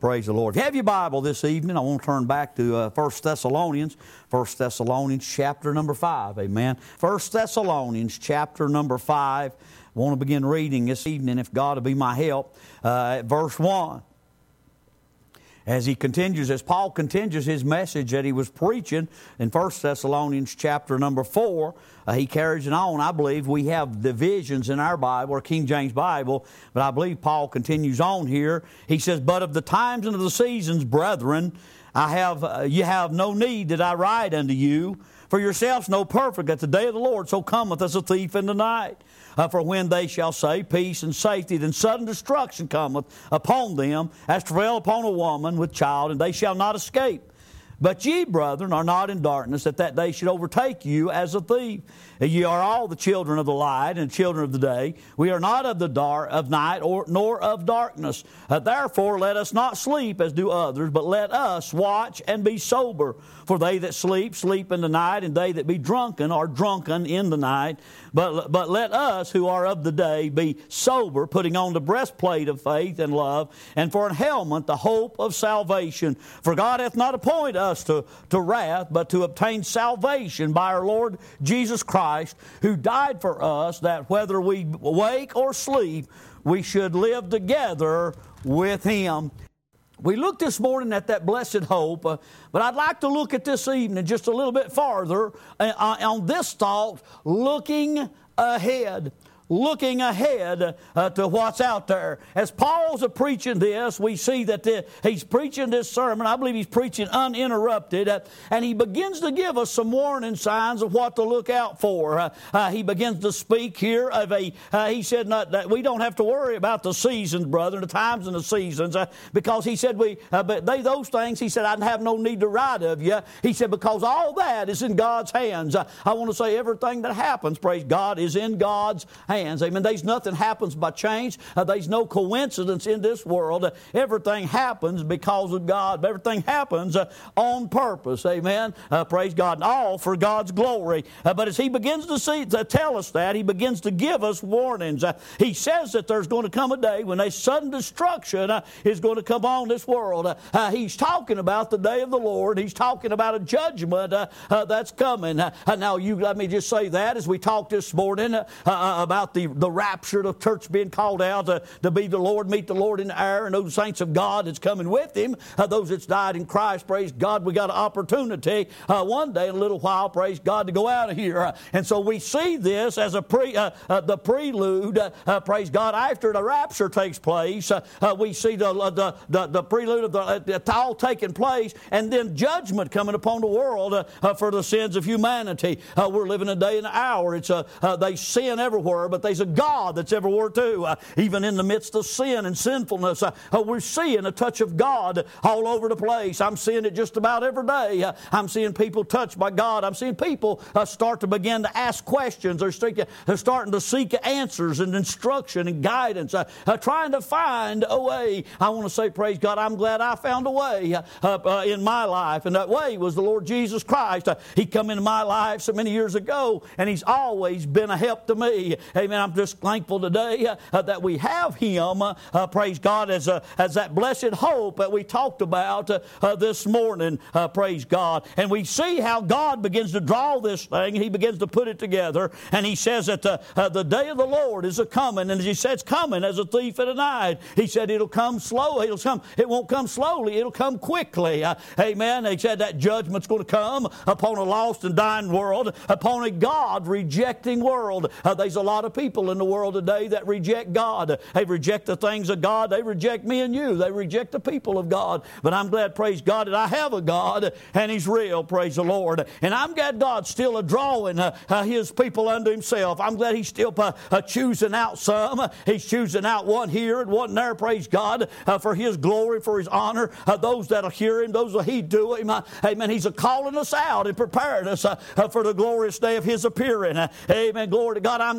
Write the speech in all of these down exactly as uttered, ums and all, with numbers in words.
Praise the Lord. If you have your Bible this evening, I want to turn back to uh, First Thessalonians. First Thessalonians chapter number five. Amen. First Thessalonians chapter number five. I want to begin reading this evening, if God will be my help, uh, at verse one. As he continues, as Paul continues his message that he was preaching in First Thessalonians chapter number four, uh, he carries it on. I believe we have divisions in our Bible, or King James Bible, but I believe Paul continues on here. He says, "But of the times and of the seasons, brethren, I have uh, you have no need that I write unto you, for yourselves know perfect that the day of the Lord so cometh as a thief in the night. Uh, for when they shall say peace and safety, then sudden destruction cometh upon them, as travail upon a woman with child, and they shall not escape. But ye, brethren, are not in darkness, that that day should overtake you as a thief. Ye are all the children of the light and children of the day. We are not of the dark of night, or nor of darkness. Uh, therefore let us not sleep as do others, but let us watch and be sober. For they that sleep, sleep in the night, and they that be drunken are drunken in the night. But, but let us who are of the day be sober, putting on the breastplate of faith and love, and for an helmet the hope of salvation. For God hath not appointed us to, to wrath, but to obtain salvation by our Lord Jesus Christ, who died for us, that whether we wake or sleep, we should live together with Him." We looked this morning at that blessed hope, uh, but I'd like to look at this evening just a little bit farther uh, on this thought, looking ahead. Looking ahead uh, to what's out there. As Paul's preaching this, we see that the, he's preaching this sermon. I believe he's preaching uninterrupted, uh, and he begins to give us some warning signs of what to look out for. Uh, uh, he begins to speak here of a, uh, he said not, that we don't have to worry about the seasons, brother, the times and the seasons, uh, because he said, we, uh, but they, those things, he said, I have no need to write of you. He said, because all that is in God's hands. Uh, I want to say everything that happens, praise God, is in God's hands. Amen. There's nothing happens by chance. Uh, there's no coincidence in this world. Uh, everything happens because of God. Everything happens uh, on purpose. Amen. Uh, praise God. And all for God's glory. Uh, but as he begins to see to tell us that, he begins to give us warnings. Uh, he says that there's going to come a day when a sudden destruction uh, is going to come on this world. Uh, uh, he's talking about the day of the Lord. He's talking about a judgment uh, uh, that's coming. Uh, uh, now, you let me just say that as we talked this morning uh, uh, about the, the rapture, the church being called out to, to be the Lord, meet the Lord in the air, and those saints of God that's coming with Him, uh, those that's died in Christ, praise God, we got an opportunity uh, one day in a little while, praise God, to go out of here. Uh, and so we see this as a pre, uh, uh, the prelude, uh, uh, praise God, after the rapture takes place, uh, uh, we see the, uh, the, the, the prelude of the, uh, it's all taking place, and then judgment coming upon the world uh, uh, for the sins of humanity. Uh, we're living a day and an hour. It's a, uh, they sin everywhere, but there's a God that's everywhere too. Uh, even in the midst of sin and sinfulness, uh, uh, we're seeing a touch of God all over the place. I'm seeing it just about every day. Uh, I'm seeing people touched by God. I'm seeing people uh, start to begin to ask questions. They're, st- they're starting to seek answers and instruction and guidance, uh, uh, trying to find a way. I want to say, praise God, I'm glad I found a way uh, uh, in my life, and that way was the Lord Jesus Christ. Uh, he come into my life so many years ago, and He's always been a help to me. Amen. I'm just thankful today uh, uh, that we have Him, uh, uh, praise God, as, a, as that blessed hope that we talked about uh, uh, this morning, uh, praise God. And we see how God begins to draw this thing, and He begins to put it together, and He says that the, uh, the day of the Lord is a-coming, and as He says, coming as a thief in the night. He said it'll come slow, it'll come, it won't come slowly, it'll come quickly. Uh, amen. He said that judgment's going to come upon a lost and dying world, upon a God-rejecting world. Uh, there's a lot of people in the world today that reject God. They reject the things of God. They reject me and you. They reject the people of God. But I'm glad, praise God, that I have a God, and He's real, praise the Lord. And I'm glad God's still a drawing uh, uh, His people unto Himself. I'm glad He's still uh, uh, choosing out some. He's choosing out one here and one there, praise God, uh, for His glory, for His honor. Uh, those that'll hear Him, those that'll heed to Him. Uh, amen. He's a calling us out and preparing us uh, uh, for the glorious day of His appearing. Uh, amen. Glory to God. I'm glad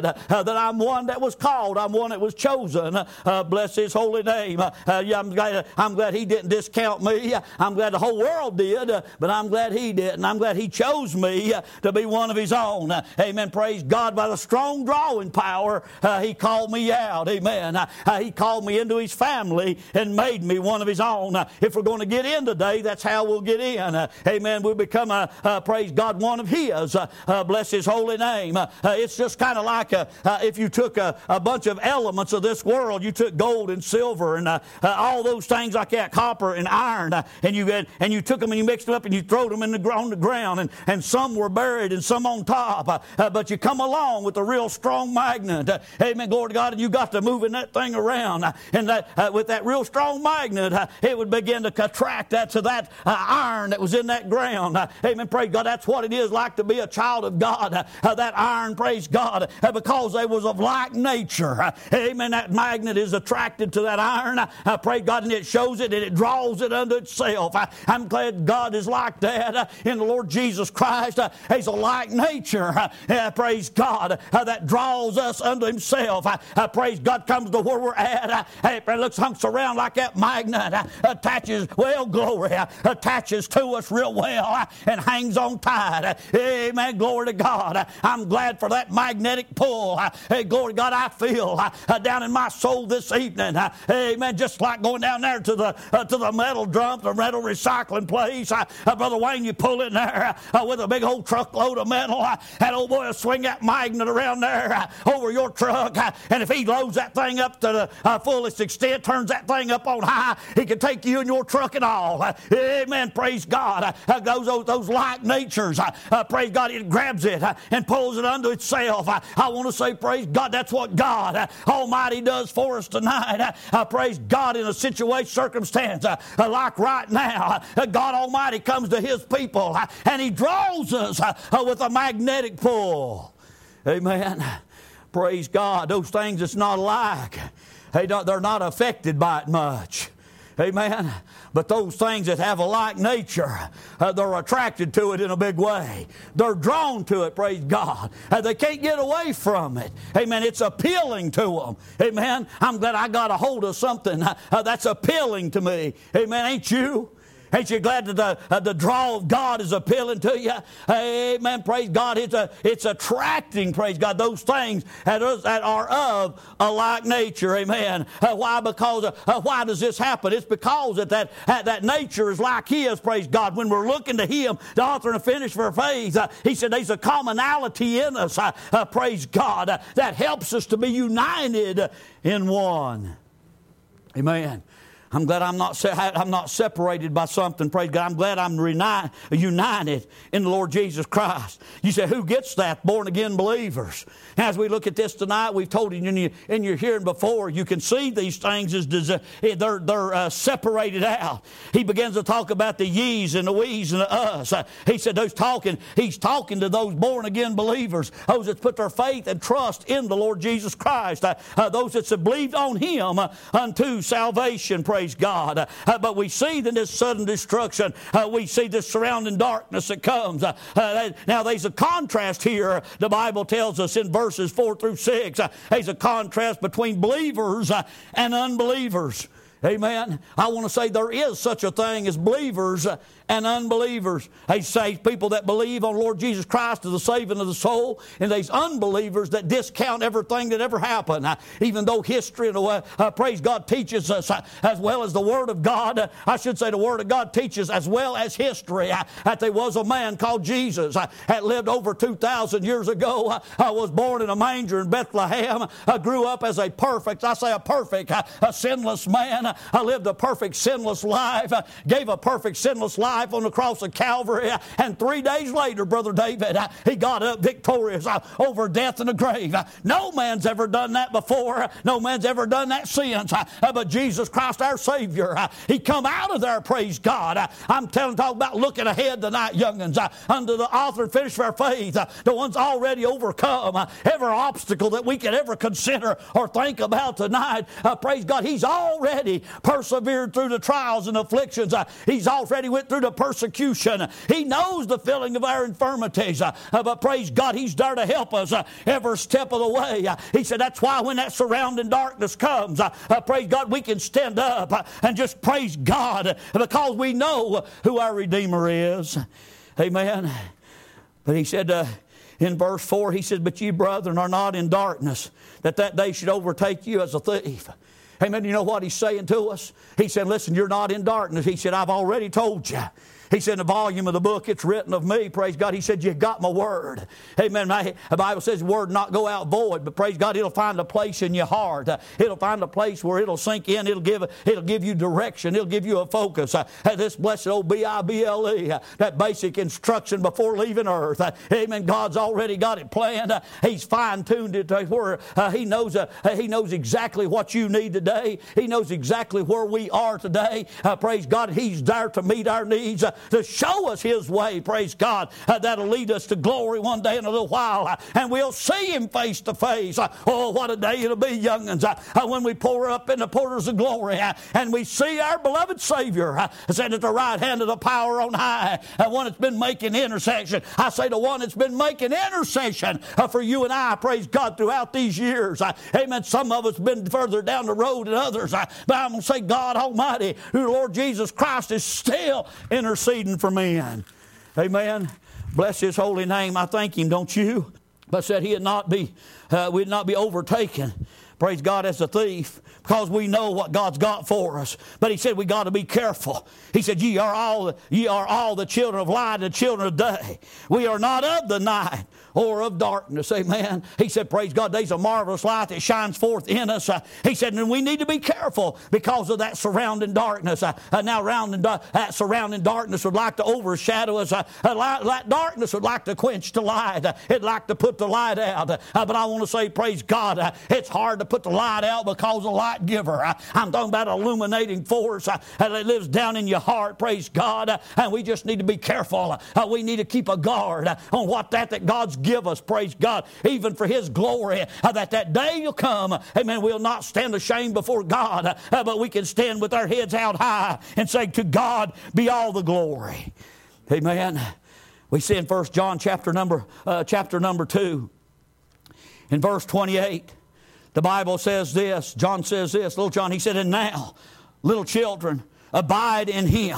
glad uh, that I'm one that was called. I'm one that was chosen. Uh, bless His holy name. Uh, yeah, I'm, glad, I'm glad He didn't discount me. I'm glad the whole world did, uh, but I'm glad He didn't. I'm glad He chose me uh, to be one of His own. Uh, amen. Praise God. By the strong drawing power, uh, He called me out. Amen. Uh, uh, he called me into His family and made me one of His own. Uh, if we're going to get in today, that's how we'll get in. Uh, amen. We become, a, uh, praise God, one of His. Uh, uh, bless His holy name. Uh, uh, it's just kind of like a, uh, if you took a, a bunch of elements of this world, you took gold and silver and uh, uh, all those things like that, copper and iron, uh, and you had, and you took them and you mixed them up and you threw them in the, on the ground, and, and some were buried and some on top. Uh, uh, but you come along with a real strong magnet. Uh, amen. Glory to God. And you got to moving that thing around. Uh, and that, uh, with that real strong magnet, uh, it would begin to contract that to that uh, iron that was in that ground. Uh, amen. Praise God. That's what it is like to be a child of God. Uh, uh, that iron, praise God, uh, because they was of like nature. Uh, amen. That magnet is attracted to that iron. Uh, uh, praise God. And it shows it and it draws it unto itself. Uh, I'm glad God is like that uh, in the Lord Jesus Christ. Uh, he's a like nature. Uh, uh, praise God. Uh, that draws us unto Himself. Uh, uh, praise God. Comes to where we're at. Uh, it looks hunks around like that magnet. Uh, attaches, well, glory, uh, attaches to us real well uh, and hangs on tight. Uh, amen. Glory to God. Uh, I'm glad for that magnetic pull. Uh, hey, glory to God, I feel uh, uh, down in my soul this evening. Uh, amen. Just like going down there to the uh, to the metal dump, the metal recycling place. Uh, uh, Brother Wayne, you pull in there uh, with a big old truckload of metal. Uh, that old boy will swing that magnet around there uh, over your truck. Uh, and if he loads that thing up to the uh, fullest extent, turns that thing up on high, he can take you and your truck and all. Uh, amen. Praise God. Uh, those, those, those like natures, uh, uh, praise God, it grabs it uh, and pulls it unto itself. Uh, I want to say, praise God, that's what God uh, Almighty does for us tonight. Uh, uh, praise God, in a situation, circumstance uh, uh, like right now, uh, God Almighty comes to His people uh, and He draws us uh, uh, with a magnetic pull. Amen. Praise God. Those things that's not alike, hey, they're not affected by it much. Amen. But those things that have a like nature, uh, they're attracted to it in a big way. They're drawn to it, praise God. Uh, they can't get away from it. Amen. It's appealing to them. Amen. I'm glad I got a hold of something uh, that's appealing to me. Amen. Ain't you? Ain't you glad that the, uh, the draw of God is appealing to you? Amen. Praise God. It's, a, it's attracting, praise God, those things that are, that are of a like nature. Amen. Uh, why? Because, uh, uh, why does this happen? It's because that, that, uh, that nature is like His, praise God. When we're looking to Him, the author and finisher of faith, uh, He said there's a commonality in us, uh, uh, praise God, uh, that helps us to be united in one. Amen. I'm glad I'm not, I'm not separated by something, praise God. I'm glad I'm reuni- united in the Lord Jesus Christ. You say, who gets that? Born again believers. As we look at this tonight, we've told you in your, in your hearing before, you can see these things as they're, they're uh, separated out. He begins to talk about the ye's and the we's and the us. Uh, he said those talking, he's talking to those born again believers, those that put their faith and trust in the Lord Jesus Christ, uh, uh, those that have believed on Him uh, unto salvation, praise Praise God. Uh, but we see that this sudden destruction, uh, we see this surrounding darkness that comes. Uh, uh, now there's a contrast here. The Bible tells us in verses four through six, uh, there's a contrast between believers uh, and unbelievers. Amen. I want to say there is such a thing as believers and unbelievers. They say people that believe on Lord Jesus Christ to the saving of the soul, and there's unbelievers that discount everything that ever happened. Uh, even though history, and uh, uh, praise God, teaches us uh, as well as the Word of God, uh, I should say the Word of God teaches as well as history, uh, that there was a man called Jesus uh, that lived over two thousand years ago, uh, uh, was born in a manger in Bethlehem, uh, grew up as a perfect, I say a perfect, uh, a sinless man, uh, lived a perfect sinless life, uh, gave a perfect sinless life on the cross of Calvary, uh, and three days later, Brother David, uh, he got up victorious uh, over death and the grave. Uh, no man's ever done that before. Uh, no man's ever done that since. Uh, uh, but Jesus Christ, our Savior, uh, He come out of there, praise God. Uh, I'm telling, talk about looking ahead tonight, young'uns, uh, under the author and finisher of our faith, uh, the one's already overcome uh, every obstacle that we could ever consider or think about tonight. Uh, praise God, He's already already persevered through the trials and afflictions. Uh, he's already went through the persecution. He knows the feeling of our infirmities. Uh, uh, but praise God, He's there to help us uh, every step of the way. Uh, he said that's why when that surrounding darkness comes, uh, uh, praise God, we can stand up uh, and just praise God uh, because we know who our Redeemer is. Amen. But He said uh, in verse four, He says, but ye brethren are not in darkness, that that day should overtake you as a thief. Amen. You know what He's saying to us? He said, listen, you're not in darkness. He said, I've already told you. He said in the volume of the book, it's written of me, praise God. He said, you got my word. Amen. My, the Bible says the word not go out void, but praise God, it'll find a place in your heart. Uh, it'll find a place where it'll sink in. It'll give, it'll give you direction. It'll give you a focus. Uh, this blessed old B I B L E, uh, that basic instruction before leaving earth. Uh, amen. God's already got it planned. Uh, he's fine-tuned it to where uh, He knows uh, He knows exactly what you need today. He knows exactly where we are today. Uh, praise God, He's there to meet our needs. Uh, to show us His way, praise God, uh, that'll lead us to glory one day in a little while, uh, and we'll see Him face to face. Uh, oh, what a day it'll be, young'uns, uh, uh, when we pour up in the portals of glory, uh, and we see our beloved Savior uh, sitting at the right hand of the power on high, uh, one that's been making intercession. I say the one that's been making intercession uh, for you and I, praise God, throughout these years. Uh, amen. Some of us have been further down the road than others, uh, but I'm going to say God Almighty, who the Lord Jesus Christ is still interceding for men. Amen. Bless His holy name. I thank Him, don't you? But said He'd not be, uh, we'd not be overtaken, praise God, as a thief, because we know what God's got for us. But He said we got to be careful. He said, ye are all, ye are all the children of light and the children of day. We are not of the night or of darkness. Amen. He said, praise God, there's a marvelous light that shines forth in us. Uh, he said, and we need to be careful because of that surrounding darkness. Uh, uh, now, round uh, that surrounding darkness would like to overshadow us. Uh, uh, light, light, darkness would like to quench the light. Uh, it'd like to put the light out. Uh, but I want to say, praise God, uh, it's hard to put the light out because of the light giver. Uh, I'm talking about illuminating force uh, that lives down in your heart, praise God. Uh, and we just need to be careful. Uh, we need to keep a guard uh, on what that that God's give us, praise God, even for His glory, uh, that that day will come, uh, amen, we'll not stand ashamed before God, uh, uh, but we can stand with our heads held high and say, to God be all the glory. Amen. We see in First John chapter number, uh, chapter number two, in verse twenty-eight, the Bible says this, John says this, little John, he said, and now, little children, abide in Him,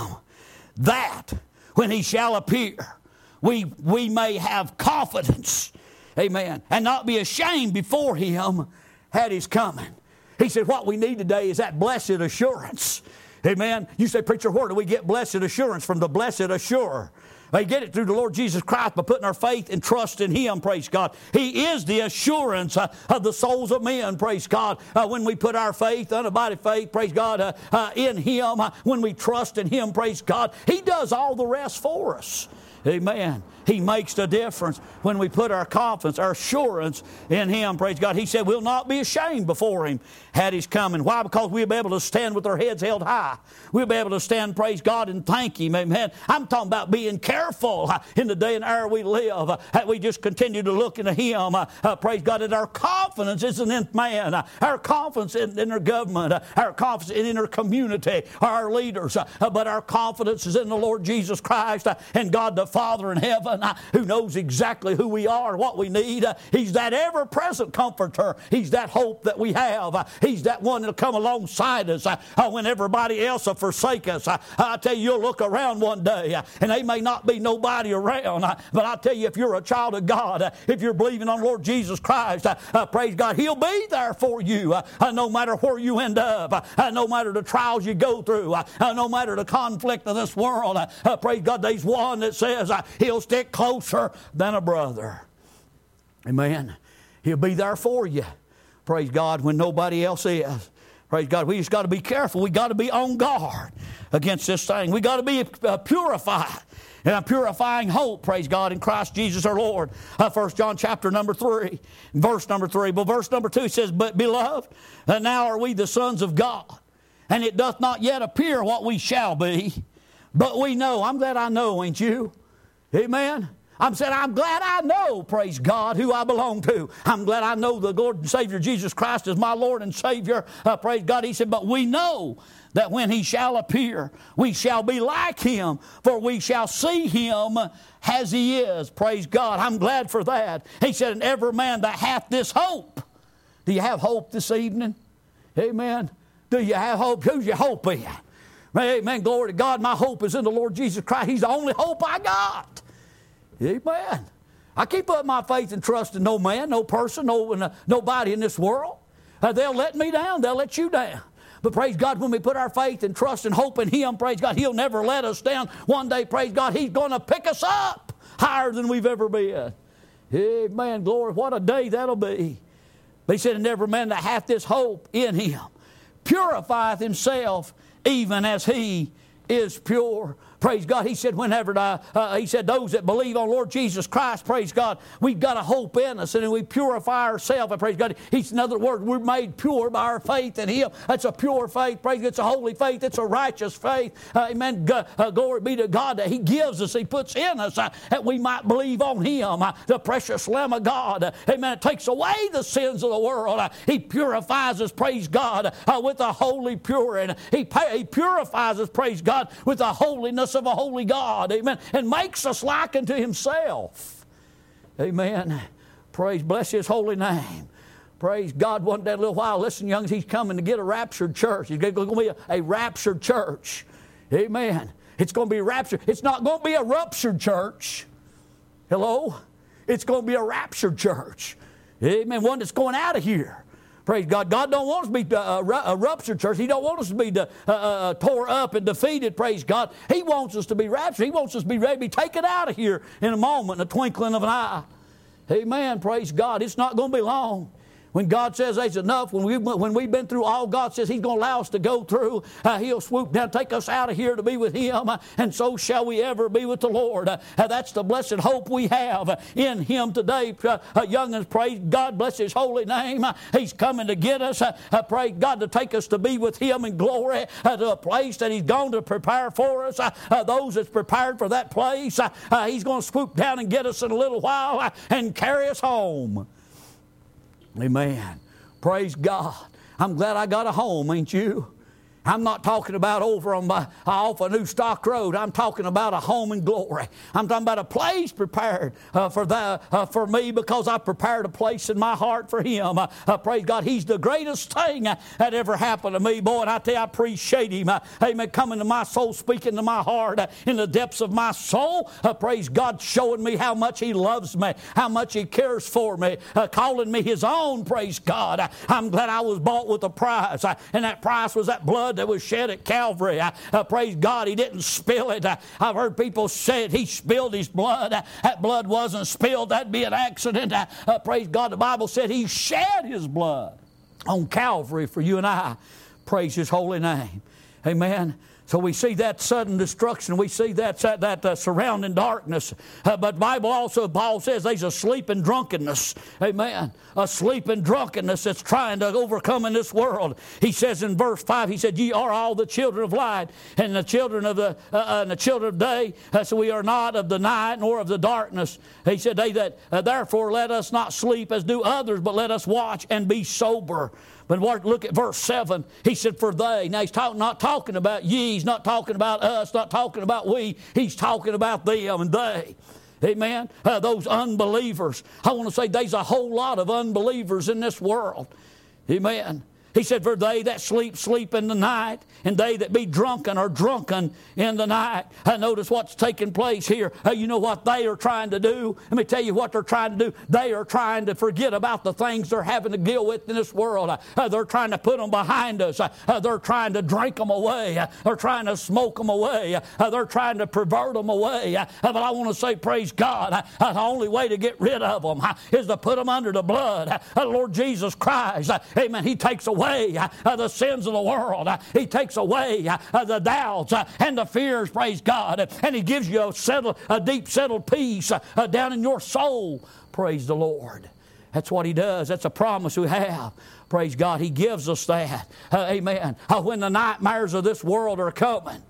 that when He shall appear, We, we may have confidence, amen, and not be ashamed before Him at His coming. He said what we need today is that blessed assurance, amen. You say, preacher, where do we get blessed assurance? From the blessed assurer. They get it through the Lord Jesus Christ by putting our faith and trust in Him, praise God. He is the assurance uh, of the souls of men, praise God. Uh, when we put our faith, unabided faith, praise God, uh, uh, in Him, uh, when we trust in Him, praise God, He does all the rest for us. Amen. He makes the difference when we put our confidence, our assurance in Him. Praise God. He said we'll not be ashamed before Him at His coming. Why? Because we'll be able to stand with our heads held high. We'll be able to stand, praise God, and thank Him. Amen. I'm talking about being careful in the day and hour we live. That we just continue to look into Him. Uh, uh, praise God, that our confidence isn't in man. Uh, our confidence in, in our government. Uh, our confidence in our community. Our leaders. Uh, but our confidence is in the Lord Jesus Christ uh, and God the Father in heaven, uh, who knows exactly who we are, what we need. Uh, he's that ever-present comforter. He's that hope that we have. Uh, he's that one that'll come alongside us uh, uh, when everybody else will forsake us. Uh, I tell you, you'll look around one day, uh, and there may not be nobody around, uh, but I tell you, if you're a child of God, uh, if you're believing on Lord Jesus Christ, uh, uh, praise God, He'll be there for you, uh, uh, no matter where you end up, uh, uh, no matter the trials you go through, uh, uh, no matter the conflict of this world. Uh, uh, praise God, there's one that says uh, He'll stick closer than a brother. Amen. He'll be there for you. Praise God, when nobody else is. Praise God. We just got to be careful. We got to be on guard against this thing. We got to be uh, purified. And a purifying hope, praise God, in Christ Jesus our Lord. Uh, First John chapter number three, verse number three. But verse number two says, but beloved, uh, now are we the sons of God, and it doth not yet appear what we shall be. But we know, I'm glad I know, ain't you? Amen. I'm saying, I'm glad I know, praise God, who I belong to. I'm glad I know the Lord and Savior Jesus Christ is my Lord and Savior. Uh, praise God. He said, but we know that when He shall appear, we shall be like Him, for we shall see Him as He is. Praise God. I'm glad for that. He said, and every man that hath this hope. Do you have hope this evening? Amen. Do you have hope? Who's your hope in? Amen. Glory to God. My hope is in the Lord Jesus Christ. He's the only hope I got. Amen. I keep up my faith and trust in no man, no person, no nobody in this world. Uh, they'll let me down. They'll let you down. But praise God, when we put our faith and trust and hope in Him, praise God, He'll never let us down. One day, praise God, He's going to pick us up higher than we've ever been. Amen. Glory. What a day that'll be. But He said, and every man that hath this hope in Him purifieth himself even as He is pure. Praise God. He said, whenever, uh, uh, He said, those that believe on Lord Jesus Christ, praise God, we've got a hope in us and we purify ourselves. And praise God. He's, in other words, we're made pure by our faith in Him. That's a pure faith. Praise God. It's a holy faith. It's a righteous faith. Uh, amen. G- uh, glory be to God that He gives us, He puts in us uh, that we might believe on Him, uh, the precious Lamb of God. Uh, amen. It takes away the sins of the world. Uh, he purifies us, praise God, uh, with a holy pure. And he, he purifies us, praise God, with the holiness of a holy God, amen, and makes us like unto Himself, amen. Praise, bless His holy name. Praise God. One day, a little while, listen, young, He's coming to get a raptured church. He's going to be a, a raptured church, amen. It's going to be raptured. It's not going to be a ruptured church. Hello? It's going to be a raptured church, amen. One that's going out of here. Praise God. God don't want us to be a, a ruptured church. He don't want us to be uh, uh, tore up and defeated. Praise God. He wants us to be raptured. He wants us to be ready to be taken out of here in a moment, in a twinkling of an eye. Amen. Praise God. It's not going to be long. When God says there's enough, when, we, when we've been through all God says He's going to allow us to go through, uh, He'll swoop down, take us out of here to be with Him, uh, and so shall we ever be with the Lord. Uh, uh, that's the blessed hope we have uh, in Him today. Uh, uh, young and praise God, bless His holy name. Uh, he's coming to get us. Uh, uh, praise God, to take us to be with Him in glory, uh, to a place that He's going to prepare for us. Uh, uh, those that's prepared for that place, uh, uh, He's going to swoop down and get us in a little while uh, and carry us home. Amen. Praise God. I'm glad I got a home, ain't you? I'm not talking about over on my, off a New Stock Road. I'm talking about a home in glory. I'm talking about a place prepared uh, for the, uh, for me because I prepared a place in my heart for Him. Uh, uh, praise God. He's the greatest thing uh, that ever happened to me. Boy, and I tell you, I appreciate Him. Uh, amen. Coming to my soul, speaking to my heart, uh, in the depths of my soul. Uh, praise God, showing me how much He loves me, how much He cares for me, uh, calling me His own. Praise God. Uh, I'm glad I was bought with a price, uh, and that price was that blood that was shed at Calvary. I, uh, praise God, He didn't spill it. I, I've heard people say it, He spilled His blood. Uh, that blood wasn't spilled. That'd be an accident. Uh, uh, praise God, the Bible said He shed His blood on Calvary for you and I. Praise His holy name. Amen. So we see that sudden destruction. We see that, that, that uh, surrounding darkness. Uh, but the Bible also, Paul says there's a sleep and drunkenness. Amen. A sleep and drunkenness that's trying to overcome in this world. He says in verse five, he said, ye are all the children of light and the children of the, uh, uh, and the children of day. Uh, so we are not of the night nor of the darkness. He said, they that, uh, therefore let us not sleep as do others, but let us watch and be sober. But look at verse seven. He said, for they. Now he's talk, not talking about ye. He's not talking about us. Not talking about we. He's talking about them and they. Amen. Uh, those unbelievers. I want to say there's a whole lot of unbelievers in this world. Amen. He said, for they that sleep, sleep in the night, and they that be drunken are drunken in the night. I notice what's taking place here. Uh, you know what they are trying to do? Let me tell you what they're trying to do. They are trying to forget about the things they're having to deal with in this world. Uh, uh, they're trying to put them behind us. Uh, uh, they're trying to drink them away. Uh, they're trying to smoke them away. Uh, they're trying to pervert them away. Uh, but I want to say, praise God, uh, the only way to get rid of them uh, is to put them under the blood. Uh, Lord Jesus Christ, uh, amen, He takes away away uh, the sins of the world. Uh, he takes away uh, the doubts uh, and the fears, praise God. And He gives you a, settled, a deep settled peace uh, uh, down in your soul. Praise the Lord. That's what He does. That's a promise we have. Praise God. He gives us that. Uh, amen. Uh, when the nightmares of this world are coming.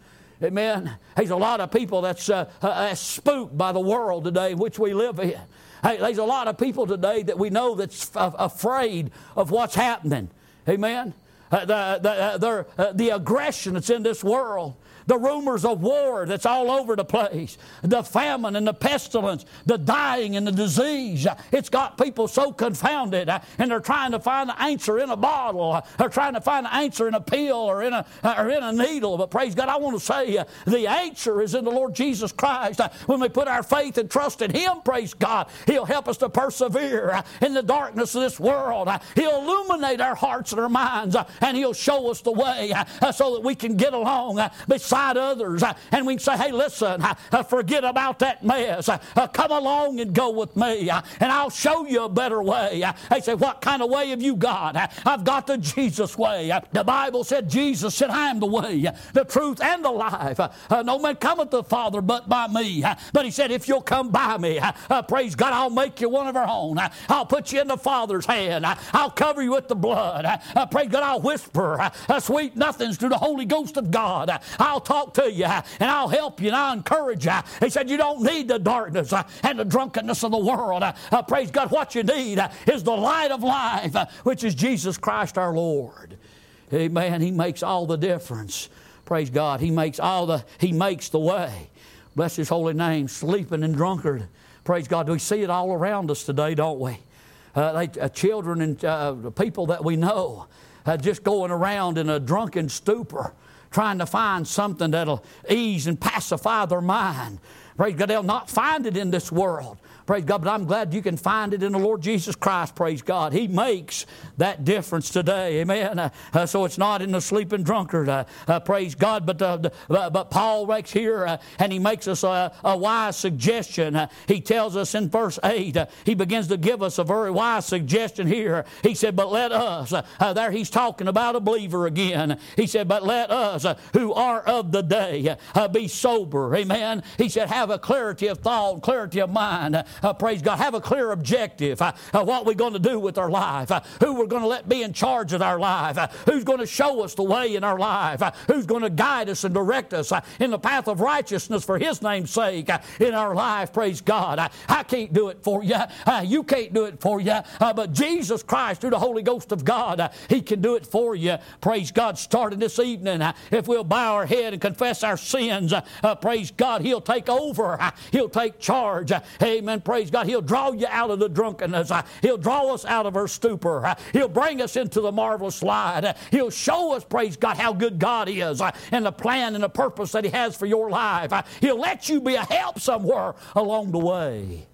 Amen. There's a lot of people that's uh, uh, spooked by the world today in which we live in. Hey, there's a lot of people today that we know that's f- afraid of what's happening. Amen. Uh, the, the, uh, the, uh, the aggression that's in this world. The rumors of war that's all over the place. The famine and the pestilence. The dying and the disease. It's got people so confounded. And they're trying to find the answer in a bottle. They're trying to find the answer in a pill or in a, or in a needle. But praise God, I want to say uh, the answer is in the Lord Jesus Christ. Uh, when we put our faith and trust in Him, praise God, He'll help us to persevere uh, in the darkness of this world. Uh, He'll illuminate our hearts and our minds. Uh, and He'll show us the way uh, uh, so that we can get along uh, beside others, uh, and we can say, hey, listen, uh, uh, forget about that mess. Uh, uh, come along and go with me, uh, and I'll show you a better way. Uh, they say, what kind of way have you got? Uh, I've got the Jesus way. Uh, the Bible said, Jesus said, I am the way, uh, the truth, and the life. Uh, uh, no man cometh to the Father but by me. Uh, but He said, if you'll come by me, uh, uh, praise God, I'll make you one of our own. Uh, I'll put you in the Father's hand. Uh, I'll cover you with the blood. Uh, uh, praise God, I'll whisper uh, uh, sweet nothings to the Holy Ghost of God. Uh, I'll talk to you and I'll help you and I'll encourage you. He said you don't need the darkness and the drunkenness of the world. Uh, praise God, what you need is the light of life, which is Jesus Christ our Lord. Amen. He makes all the difference. Praise God. He makes all the, He makes the way. Bless His holy name. Sleeping and drunkard. Praise God. We see it all around us today, don't we? Uh, they, uh, children and uh, people that we know uh, just going around in a drunken stupor, trying to find something that'll ease and pacify their mind. Praise God, they'll not find it in this world. Praise God, but I'm glad you can find it in the Lord Jesus Christ, praise God. He makes that difference today, amen. Uh, uh, so it's not in the sleeping drunkard, uh, uh, praise God, but uh, uh, but Paul makes here, uh, and he makes us a, a wise suggestion. Uh, he tells us in verse eight, uh, he begins to give us a very wise suggestion here. He said, but let us, uh, uh, there he's talking about a believer again. He said, but let us, uh, who are of the day, uh, be sober, amen. He said, have a clarity of thought, clarity of mind. Uh, Uh, praise God, have a clear objective. Uh, uh, what we're going to do with our life. Uh, who we're going to let be in charge of our life. Uh, who's going to show us the way in our life. Uh, who's going to guide us and direct us uh, in the path of righteousness for His name's sake uh, in our life. Praise God. Uh, I can't do it for you. Uh, you can't do it for you. Uh, but Jesus Christ, through the Holy Ghost of God, uh, He can do it for you. Praise God. Starting this evening, uh, if we'll bow our head and confess our sins, uh, uh, praise God, He'll take over. Uh, he'll take charge. Uh, amen. Praise God. He'll draw you out of the drunkenness. Uh, he'll draw us out of our stupor. Uh, he'll bring us into the marvelous light. Uh, he'll show us, praise God, how good God is uh, and the plan and the purpose that He has for your life. Uh, he'll let you be a help somewhere along the way.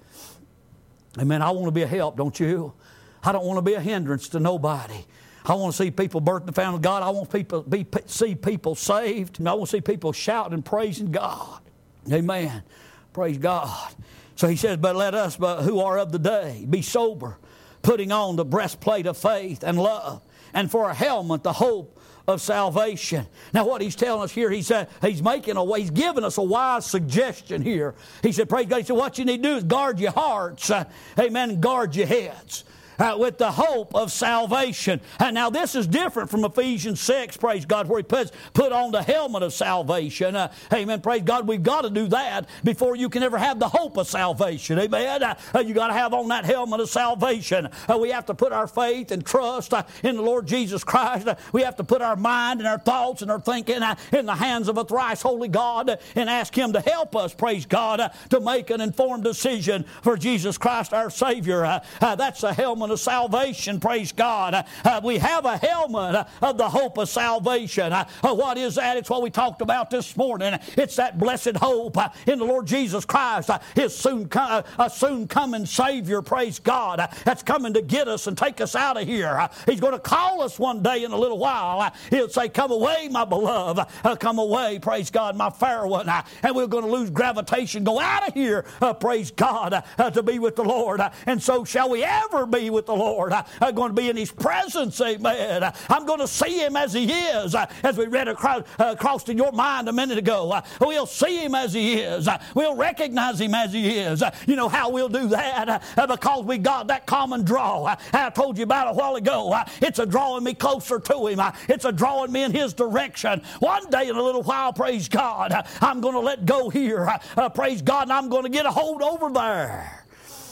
Amen. I want to be a help, don't you? I don't want to be a hindrance to nobody. I want to see people birth the family of God. I want people be see people saved. I want to see people shouting and praising God. Amen. Praise God. So he says, but let us, but who are of the day, be sober, putting on the breastplate of faith and love, and for a helmet the hope of salvation. Now what he's telling us here, he said, he's making a way, he's giving us a wise suggestion here. He said, praise God, he said, what you need to do is guard your hearts, uh, amen, and guard your heads. Uh, with the hope of salvation. And now this is different from Ephesians six, praise God, where he puts put on the helmet of salvation. Uh, amen, praise God, we've got to do that before you can ever have the hope of salvation. Amen. Uh, uh, you got to have on that helmet of salvation. Uh, we have to put our faith and trust uh, in the Lord Jesus Christ. Uh, we have to put our mind and our thoughts and our thinking uh, in the hands of a thrice holy God uh, and ask Him to help us, praise God, uh, to make an informed decision for Jesus Christ our Savior. Uh, uh, that's the helmet of salvation, praise God. Uh, uh, we have a helmet uh, of the hope of salvation. Uh, uh, what is that? It's what we talked about this morning. It's that blessed hope uh, in the Lord Jesus Christ, uh, His soon, co- uh, uh, soon coming Savior, praise God, uh, that's coming to get us and take us out of here. Uh, he's going to call us one day in a little while. Uh, he'll say, come away, my beloved. Uh, come away, praise God, my fair one. Uh, and we're going to lose gravitation, go out of here, uh, praise God, uh, uh, to be with the Lord. Uh, and so shall we ever be with with the Lord. I'm going to be in His presence, amen. I'm going to see Him as He is, as we read across, uh, across in your mind a minute ago. We'll see Him as He is. We'll recognize Him as He is. You know how we'll do that? Because we got that common draw. I told you about it a while ago. It's a drawing me closer to Him. It's a drawing me in His direction. One day in a little while, praise God, I'm going to let go here. Uh, praise God, and I'm going to get a hold over there.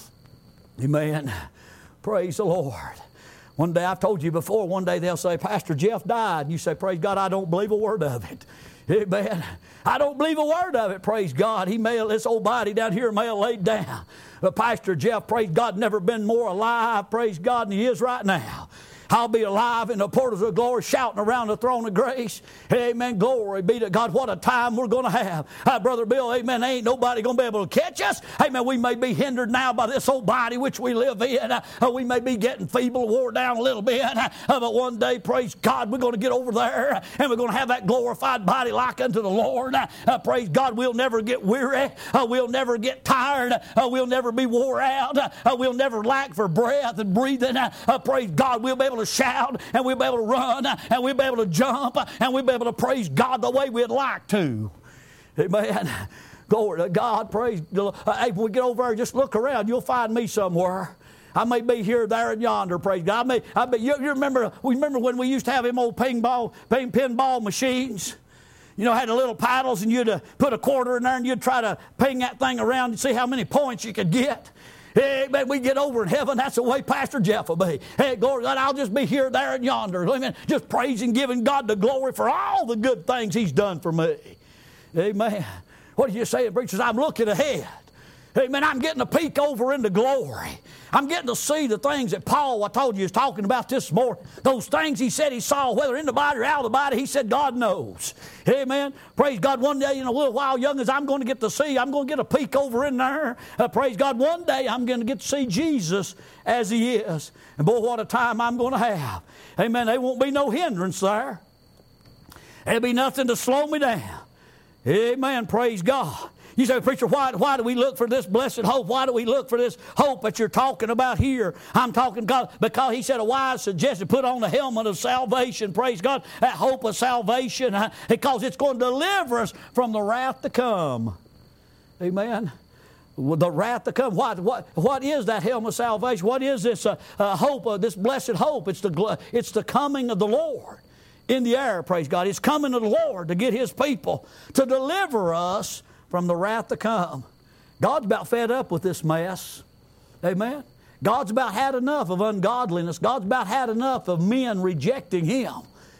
Amen. Praise the Lord. One day, I've told you before, one day they'll say, Pastor Jeff died. And you say, praise God, I don't believe a word of it. Amen. I don't believe a word of it, praise God. He may have, this old body down here may have laid down. But Pastor Jeff, praise God, never been more alive, praise God, than he is right now. I'll be alive in the portals of glory, shouting around the throne of grace. Amen. Glory be to God. What a time we're going to have. Uh, Brother Bill, amen, ain't nobody going to be able to catch us. Amen. We may be hindered now by this old body which we live in. Uh, we may be getting feeble, wore down a little bit. Uh, but one day, praise God, we're going to get over there and we're going to have that glorified body like unto the Lord. Uh, uh, praise God, we'll never get weary. Uh, we'll never get tired. Uh, we'll never be wore out. Uh, we'll never lack for breath and breathing. Uh, uh, praise God, we'll be able to shout, and we'll be able to run, and we'll be able to jump, and we'll be able to praise God the way we'd like to. Amen. Glory to God. Praise the Lord. Hey, when we get over there, just look around. You'll find me somewhere. I may be here, there, and yonder. Praise God. I may, I may, you, you remember, we remember when we used to have them old ping ball, ping, pinball machines? You know, had the little paddles, and you'd uh, put a quarter in there, and you'd try to ping that thing around and see how many points you could get. Hey, man, we get over in heaven. That's the way Pastor Jeff will be. Hey, glory to God, I'll just be here, there, and yonder. Amen. Just praising, giving God the glory for all the good things He's done for me. Amen. What do you say, preachers? I'm looking ahead. Amen. I'm getting a peek over into glory. I'm getting to see the things that Paul, I told you, is talking about this morning. Those things he said he saw, whether in the body or out of the body, he said God knows. Amen. Praise God. One day in a little while, young as I'm going to get to see, I'm going to get a peek over in there. Uh, praise God. One day I'm going to get to see Jesus as He is. And boy, what a time I'm going to have. Amen. There won't be no hindrance there. There'll be nothing to slow me down. Amen. Praise God. You say, preacher, why, why do we look for this blessed hope? Why do we look for this hope that you're talking about here? I'm talking God because He said a wise suggestion, put on the helmet of salvation, praise God, that hope of salvation, uh, because it's going to deliver us from the wrath to come. Amen. The wrath to come. What, what, what is that helmet of salvation? What is this uh, uh, hope, uh, this blessed hope? It's the, it's the coming of the Lord in the air, praise God. It's coming of the Lord to get His people, to deliver us from the wrath to come. God's about fed up with this mess. Amen. God's about had enough of ungodliness. God's about had enough of men rejecting Him.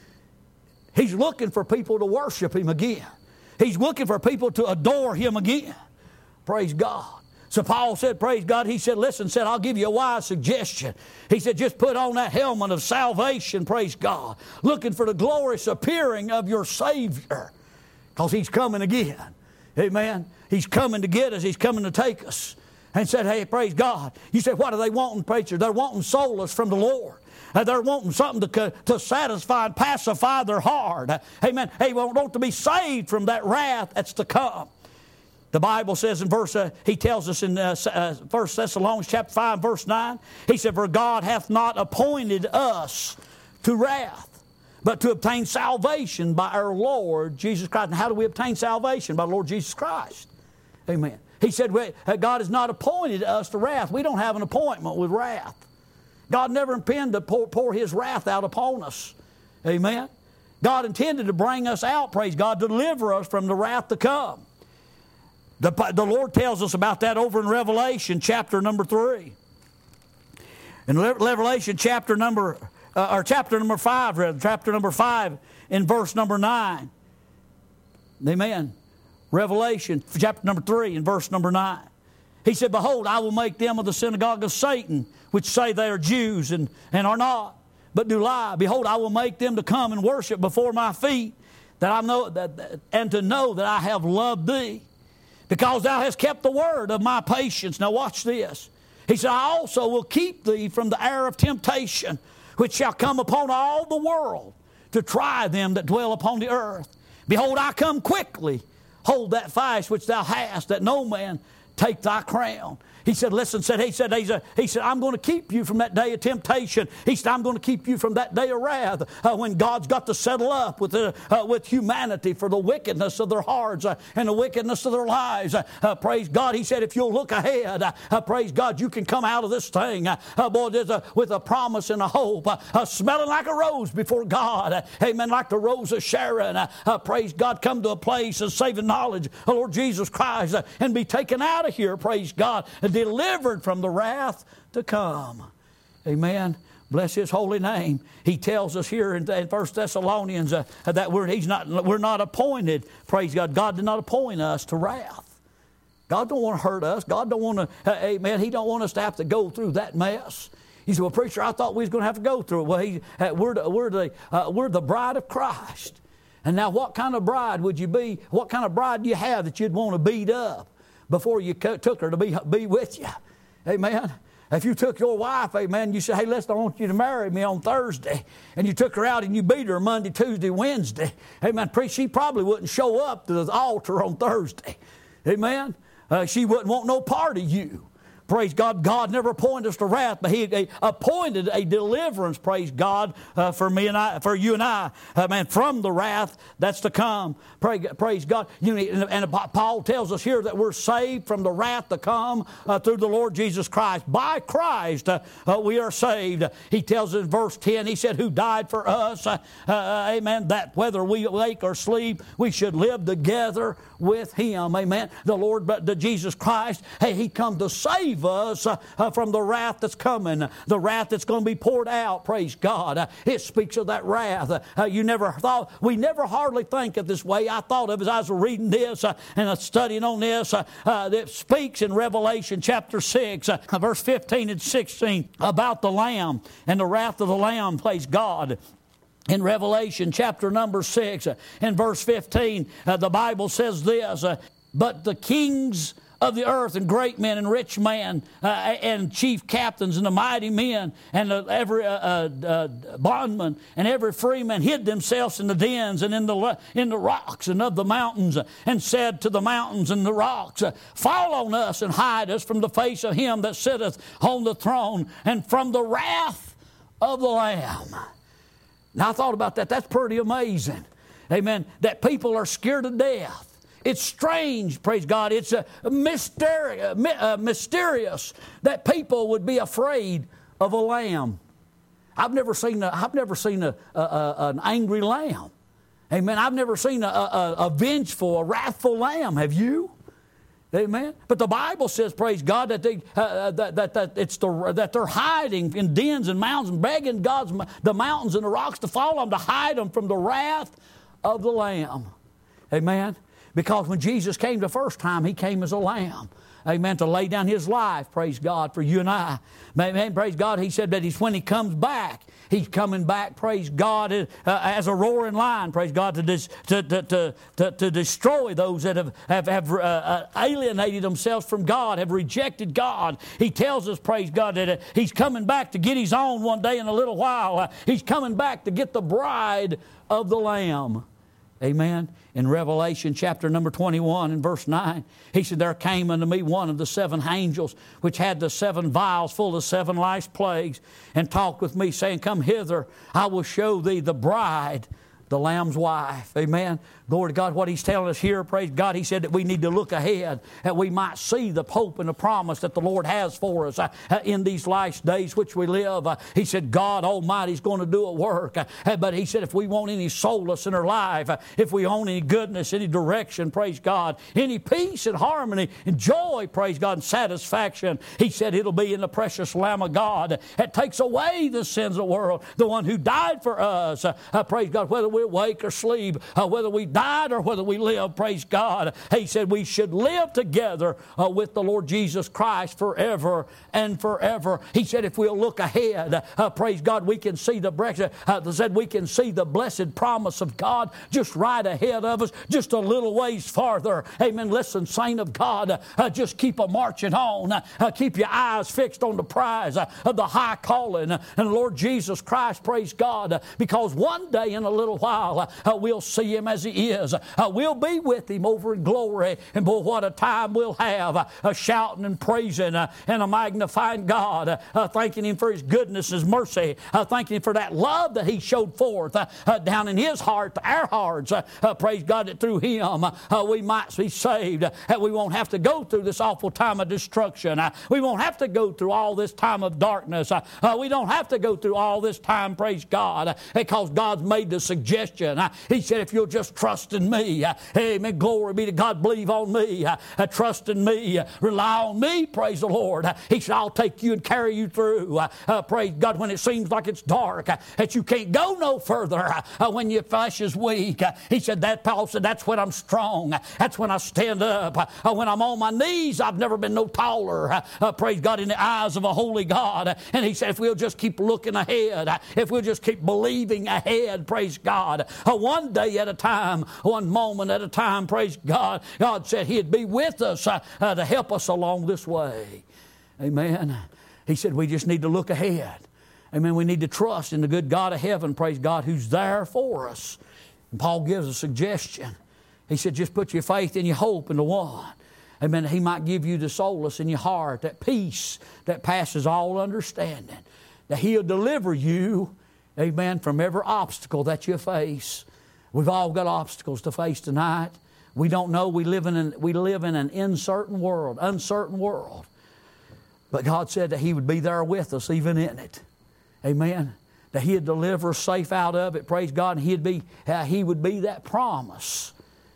He's looking for people to worship Him again. He's looking for people to adore Him again. Praise God. So Paul said, praise God, he said, listen, said, I'll give you a wise suggestion. He said, just put on that helmet of salvation, praise God, looking for the glorious appearing of your Savior, because He's coming again. Amen. He's coming to get us. He's coming to take us. And said, hey, praise God. You say, what are they wanting, preacher? They're wanting solace from the Lord. Uh, they're wanting something to, to satisfy and pacify their heart. Uh, amen. They want to be saved from that wrath that's to come. The Bible says in verse, uh, he tells us in uh, uh, First Thessalonians chapter five, verse nine, he said, for God hath not appointed us to wrath, but to obtain salvation by our Lord Jesus Christ. And how do we obtain salvation? By the Lord Jesus Christ. Amen. He said, God has not appointed us to wrath. We don't have an appointment with wrath. God never intended to pour, pour His wrath out upon us. Amen. God intended to bring us out, praise God, to deliver us from the wrath to come. The, the Lord tells us about that over in Revelation chapter number three. In Revelation chapter number Uh, or chapter number five, rather, chapter number five in verse number nine. Amen. Revelation chapter number three in verse number nine. He said, behold, I will make them of the synagogue of Satan, which say they are Jews and, and are not, but do lie. Behold, I will make them to come and worship before my feet, that I know that, that and to know that I have loved thee, because thou hast kept the word of my patience. Now watch this. He said, I also will keep thee from the hour of temptation, which shall come upon all the world to try them that dwell upon the earth. Behold, I come quickly. Hold that fast which thou hast, that no man take thy crown. He said, listen, said, he said, he said, he said, I'm going to keep you from that day of temptation. He said, I'm going to keep you from that day of wrath uh, when God's got to settle up with, uh, uh, with humanity for the wickedness of their hearts uh, and the wickedness of their lives. Uh, uh, praise God. He said, if you'll look ahead, uh, uh, praise God, you can come out of this thing. Uh, uh, boy, there's a, with a promise and a hope, uh, uh, smelling like a rose before God. Uh, amen. Like the rose of Sharon. Uh, uh, praise God. Come to a place of saving knowledge of Lord Jesus Christ uh, and be taken out of here. Praise God. Delivered from the wrath to come. Amen. Bless His holy name. He tells us here in, in First Thessalonians uh, that we're, he's not, we're not appointed. Praise God. God did not appoint us to wrath. God don't want to hurt us. God don't want to, uh, amen, He don't want us to have to go through that mess. He said, well, preacher, I thought we was going to have to go through it. Well, he, uh, we're, the, we're, the, uh, we're the bride of Christ. And now what kind of bride would you be? What kind of bride do you have that you'd want to beat up before you took her to be, be with you? Amen. If you took your wife, amen, you said, hey, listen, I want you to marry me on Thursday. And you took her out and you beat her Monday, Tuesday, Wednesday. Amen. She probably wouldn't show up to the altar on Thursday. Amen. Uh, she wouldn't want no part of you. Praise God. God never appointed us to wrath, but He appointed a deliverance, praise God, uh, for me and I, for you and I, uh, man, from the wrath that's to come. Praise, praise God. You know, and, and Paul tells us here that we're saved from the wrath to come uh, through the Lord Jesus Christ. By Christ uh, uh, we are saved. He tells us in verse ten, He said, who died for us, uh, uh, amen, that whether we wake or sleep, we should live together with Him. Amen. The Lord, but the Jesus Christ, hey, He come to save us uh, uh, from the wrath that's coming, the wrath that's going to be poured out. Praise God. Uh, it speaks of that wrath. Uh, uh, you never thought, we never hardly think of this way. I thought of as I was reading this uh, and uh, studying on this, uh, uh, it speaks in Revelation chapter six, uh, verse fifteen and sixteen about the Lamb and the wrath of the Lamb. Praise God. In Revelation chapter number six, uh, in verse fifteen, uh, the Bible says this, uh, but the kings of the earth and great men and rich men uh, and chief captains and the mighty men and uh, every uh, uh, bondman and every freeman hid themselves in the dens and in the in the rocks and of the mountains and said to the mountains and the rocks, fall on us and hide us from the face of Him that sitteth on the throne and from the wrath of the Lamb. Now I thought about that. That's pretty amazing. Amen. That people are scared to death. It's strange, praise God. It's a mysteri- uh, mysterious that people would be afraid of a lamb. I've never seen a, I've never seen a, a, a, an angry lamb. Amen. I've never seen a, a, a vengeful, a wrathful lamb. Have you? Amen. But the Bible says, praise God, that they uh, that, that that it's the that they're hiding in dens and mountains, and begging God's the mountains and the rocks to fall on them to hide them from the wrath of the Lamb. Amen. Because when Jesus came the first time, He came as a lamb. Amen. To lay down His life, praise God, for you and I. Amen. Praise God. He said that He's when He comes back, He's coming back, praise God, uh, as a roaring lion, praise God, to, dis, to, to, to, to, to destroy those that have, have, have uh, alienated themselves from God, have rejected God. He tells us, praise God, that uh, He's coming back to get His own one day in a little while. Uh, he's coming back to get the bride of the Lamb. Amen. In Revelation chapter number twenty-one and verse nine, He said, there came unto me one of the seven angels which had the seven vials full of seven last plagues, and talked with me, saying, come hither, I will show thee the bride, the Lamb's wife. Amen. Glory to God. What He's telling us here, praise God, He said that we need to look ahead, that we might see the hope and the promise that the Lord has for us uh, in these last days which we live. Uh, he said God Almighty is going to do a work. Uh, but He said if we want any solace in our life, uh, if we want any goodness, any direction, praise God, any peace and harmony and joy, praise God, and satisfaction, He said it'll be in the precious Lamb of God that takes away the sins of the world, the one who died for us. Uh, uh, praise God, whether we wake or sleep, uh, whether we died or whether we live, praise God. He said we should live together uh, with the Lord Jesus Christ forever and forever. He said if we'll look ahead, uh, praise God, we can see the uh, said we can see the blessed promise of God just right ahead of us, just a little ways farther. Amen. Listen, saint of God, uh, just keep a marching on. Uh, keep your eyes fixed on the prize uh, of the high calling uh, and the Lord Jesus Christ, praise God, uh, because one day in a little while uh, uh, we'll see Him as He is. Uh, we'll be with Him over in glory. And boy, what a time we'll have uh, uh, shouting and praising uh, and uh, magnifying God, uh, uh, thanking Him for His goodness, His mercy, uh, thanking Him for that love that He showed forth uh, uh, down in His heart to our hearts. Uh, uh, praise God that through Him uh, uh, we might be saved. Uh, that we won't have to go through this awful time of destruction. Uh, we won't have to go through all this time of darkness. Uh, uh, we don't have to go through all this time, praise God, uh, because God's made the suggestion. Uh, he said, if you'll just trust in me, uh, amen, glory be to God, believe on me, uh, uh, trust in me, uh, rely on me, praise the Lord. Uh, he said, I'll take you and carry you through. Uh, uh, praise God, when it seems like it's dark, uh, that you can't go no further, uh, uh, when your flesh is weak. Uh, he said, that Paul said, that's when I'm strong. Uh, that's when I stand up. Uh, uh, when I'm on my knees, I've never been no taller. Uh, uh, praise God, in the eyes of a holy God. Uh, and he said, if we'll just keep looking ahead, uh, if we'll just keep believing ahead, praise God, uh, one day at a time, one moment at a time, praise God, God said He'd be with us uh, uh, to help us along this way. Amen. He said we just need to look ahead. Amen. We need to trust in the good God of heaven, praise God, who's there for us. And Paul gives a suggestion. He said, just put your faith and your hope in the one. Amen. He might give you the solace in your heart, that peace that passes all understanding. That He'll deliver you, amen, from every obstacle that you face. We've all got obstacles to face tonight. We don't know. We live in an, we live in an uncertain world, uncertain world. But God said that He would be there with us even in it. Amen. That He'd deliver us safe out of it, praise God, and He'd be, uh, He would be that promise.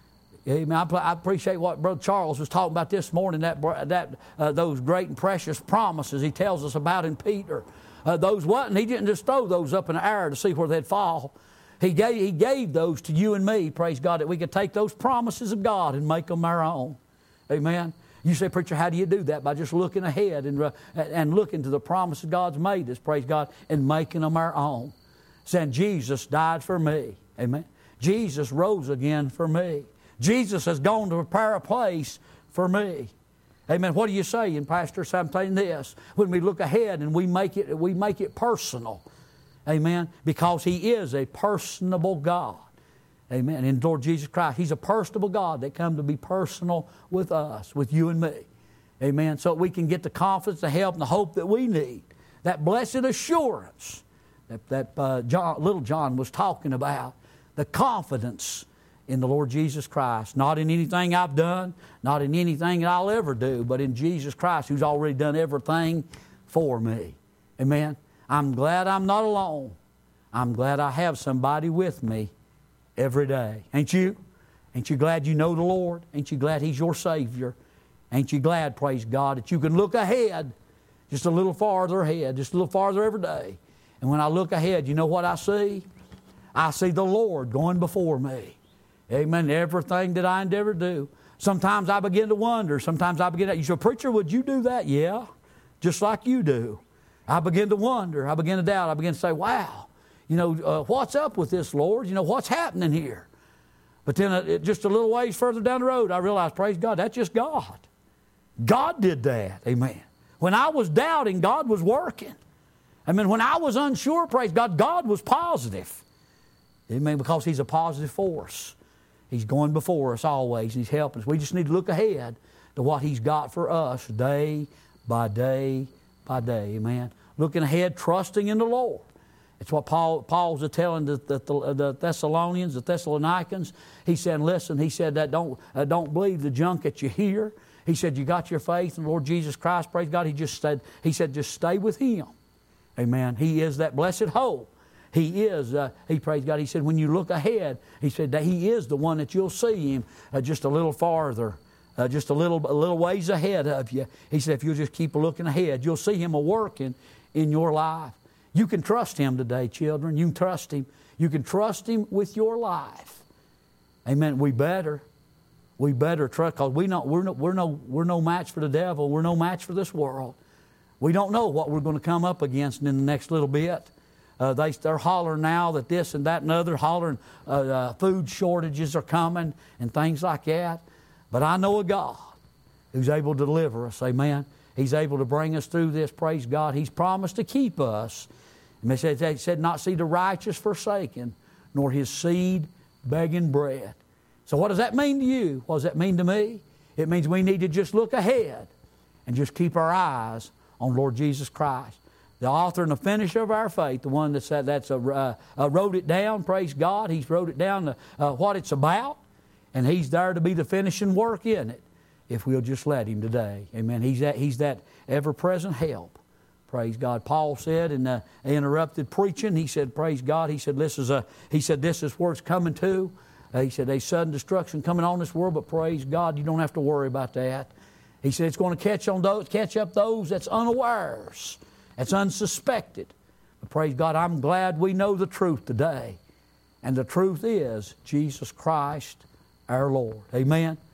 Amen. I, I appreciate what Brother Charles was talking about this morning, that, that uh, those great and precious promises he tells us about in Peter. Uh, those wasn't, He didn't just throw those up in the air to see where they'd fall. He gave, he gave those to you and me, praise God, that we could take those promises of God and make them our own. Amen. You say, preacher, how do you do that? By just looking ahead and, uh, and looking to the promises God's made us, praise God, and making them our own. Saying, Jesus died for me. Amen. Jesus rose again for me. Jesus has gone to prepare a place for me. Amen. What do you say? And Pastor, I'm saying this. When we look ahead and we make it, we make it personal. Amen. Because He is a personable God. Amen. And Lord Jesus Christ, He's a personable God that come to be personal with us, with you and me. Amen. So that we can get the confidence, the help, and the hope that we need. That blessed assurance that, that uh, John, little John was talking about. The confidence in the Lord Jesus Christ. Not in anything I've done, not in anything that I'll ever do, but in Jesus Christ who's already done everything for me. Amen. I'm glad I'm not alone. I'm glad I have somebody with me every day. Ain't you? Ain't you glad you know the Lord? Ain't you glad He's your Savior? Ain't you glad, praise God, that you can look ahead, just a little farther ahead, just a little farther every day. And when I look ahead, you know what I see? I see the Lord going before me. Amen. Everything that I endeavor to do. Sometimes I begin to wonder. Sometimes I begin to, you say, preacher, would you do that? Yeah, just like you do. I begin to wonder. I begin to doubt. I begin to say, wow, you know, uh, what's up with this, Lord? You know, what's happening here? But then uh, just a little ways further down the road, I realized, praise God, that's just God. God did that. Amen. When I was doubting, God was working. I mean, when I was unsure, praise God, God was positive. Amen. Because He's a positive force. He's going before us always, and He's helping us. We just need to look ahead to what He's got for us day by day by day. Amen. Looking ahead, trusting in the Lord. It's what Paul Paul's telling the, the, the Thessalonians, the Thessalonians. He said, listen, he said that don't, uh, don't believe the junk that you hear. He said, you got your faith in the Lord Jesus Christ, praise God. He just said, he said, just stay with Him. Amen. He is that blessed hope. He is, uh, he praised God. He said, when you look ahead, he said that He is the one that you'll see Him uh, just a little farther, uh, just a little, a little ways ahead of you. He said, if you'll just keep looking ahead, you'll see Him a-working in your life. You can trust Him today, children. You can trust Him. You can trust Him with your life. Amen. We better. We better trust, because we not, we're, no, we're, no, we're no match for the devil. We're no match for this world. We don't know what we're going to come up against in the next little bit. Uh, they, they're hollering now that this and that and other, hollering uh, uh, food shortages are coming and things like that. But I know a God who's able to deliver us, amen. He's able to bring us through this, praise God. He's promised to keep us. And they said, they said not see the righteous forsaken, nor his seed begging bread. So what does that mean to you? What does that mean to me? It means we need to just look ahead and just keep our eyes on Lord Jesus Christ, the author and the finisher of our faith, the one that's, uh, that's uh, uh, wrote it down, praise God. He's wrote it down, uh, what it's about, and He's there to be the finishing work in it if we'll just let Him today. Amen. He's that, he's that ever-present help. Praise God. Paul said in the interrupted preaching, he said, praise God, he said, this is, a, he said, this is where it's coming to. Uh, he said, there's sudden destruction coming on this world, but praise God, you don't have to worry about that. He said, it's going to catch on those, catch up those that's unawares, that's unsuspected. But praise God, I'm glad we know the truth today. And the truth is Jesus Christ our Lord. Amen.